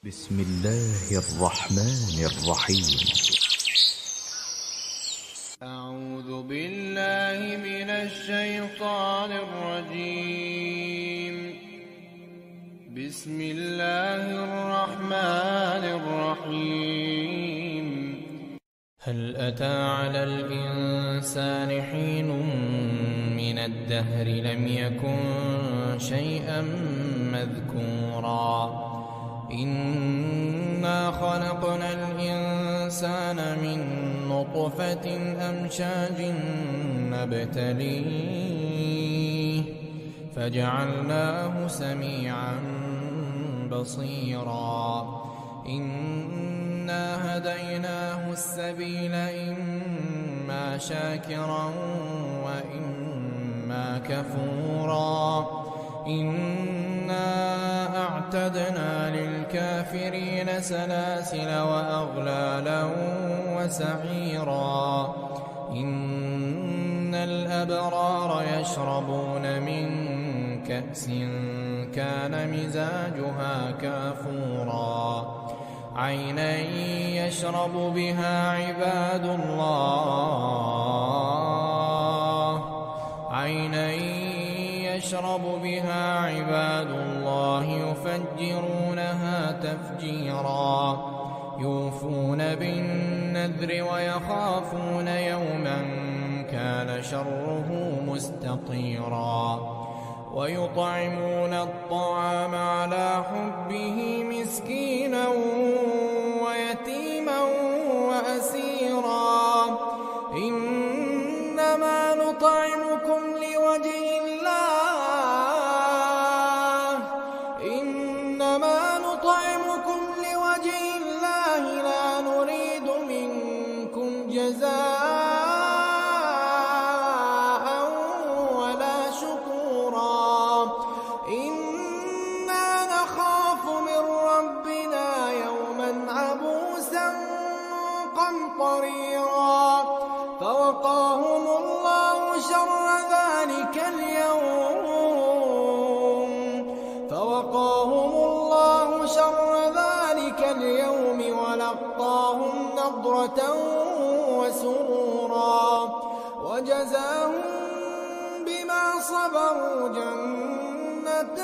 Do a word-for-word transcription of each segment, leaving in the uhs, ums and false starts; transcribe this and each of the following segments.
بسم الله الرحمن الرحيم. أعوذ بالله من الشيطان الرجيم. بسم الله الرحمن الرحيم. هل أتى على الإنسان حين من الدهر لم يكن شيئا مذكورا إنا خلقنا الإنسان من نطفة أمشاج نبتليه فجعلناه سميعا بصيرا إنا هديناه السبيل إما شاكرا وإما كفورا إنا أعتدنا للكافرين سلاسل وأغلالا وسعيرا إن الأبرار يشربون من كأس كان مزاجها كافورا عينا يشرب بها عباد الله عينا يشرب بها عباد الله يفجرونها تفجيرا يوفون بالنذر ويخافون يوما كان شره مستطيرا ويطعمون الطعام على حبه مسكينا ويتيما وأسيرا إنما نطعمكم لوجه الله إنما نطعمكم لوجه الله لا نريد منكم جزاء ولا شكورا إنا نخاف من ربنا يوما عبوسا قمطريرا فوقاهم الله شر ذلك اليوم فوقاهم الله شر ذلك اليوم ولقاهم نضرة وسرورا وجزاهم بما صبروا جنة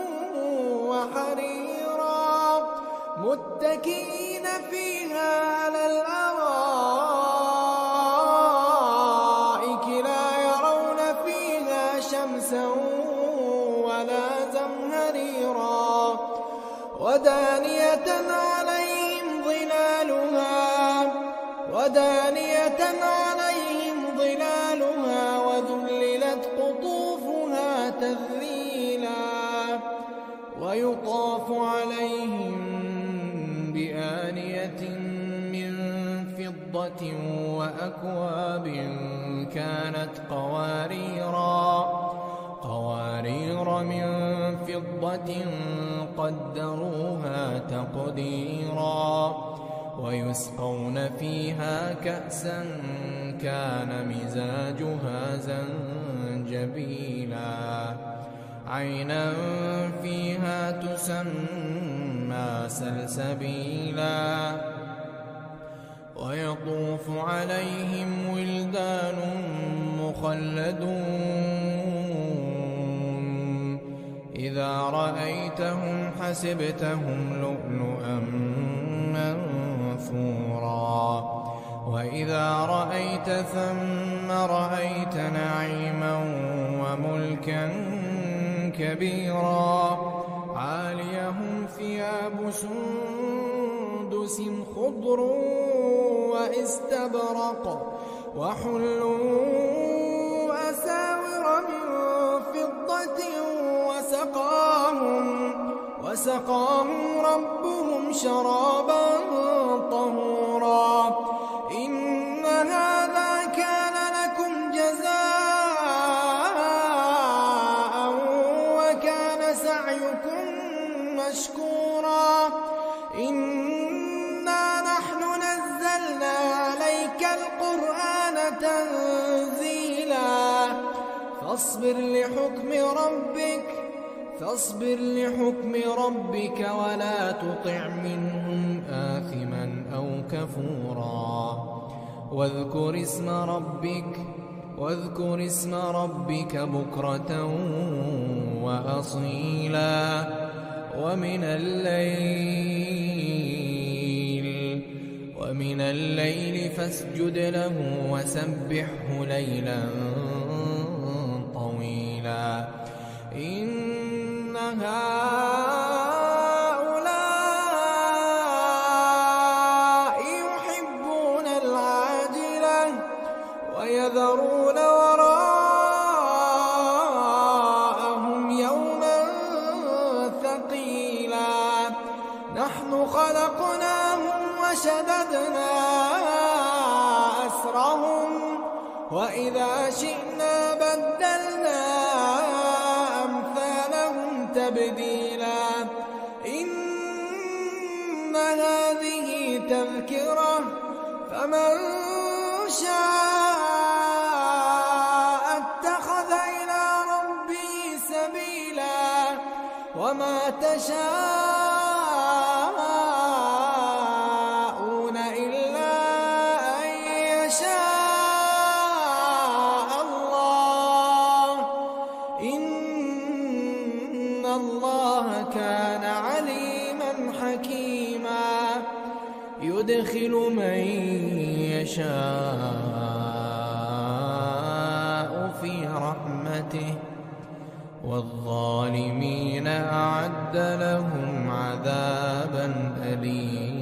وحريرا متكئين فيها على الأرائك لا يرون فيها شمسا ولا زمهريرا ودانية عليهم ظلالها ودانية عليهم ظلالها وذللت قطوفها تذليلا ويطاف عليهم بآنية من فضة وأكواب كانت قواريرا قوارير من فضة قدروها تقديرا ويسقون فيها كأسا كان مزاجها زنجبيلا عينا فيها تسمى سلسبيلا ويطوف عليهم ولدان مخلدون إذا رأيتهم حسبتهم لؤلؤا منثورا وإذا رأيت ثم رأيت نعيما وملكا كبيرا عاليهم ثياب سندس خضر واستبرق وحلوا أساور من فضة وسقاهم وسقاهم ربهم شرابا طهورا إن هذا كان لكم جزاء وكان سعيكم مشكورا إنا نحن نزلنا عليك القرآن تنزيلا فاصبر لحكم ربك فاصبر لحكم ربك ولا تطع منهم آثما أو كفورا واذكر اسم ربك واذكر اسم ربك بكرة وأصيلا ومن الليل ومن الليل فاسجد له وسبحه ليلا طويلا إن هؤلاء يحبون العاجلة ويذرون وراءهم يوما ثقيلا نحن خلقناهم وشددنا أسرهم وإذا شئنا بدلنا أمثالهم تبديلا إن هذه تذكرة فمن شاء اتخذ إلى ربه سبيلا وما تشاءون إلا أن يشاء الله إن الله كان عليما حكيما يدخل من يشاء في رحمته والظالمين أعد لهم عذابا أليما.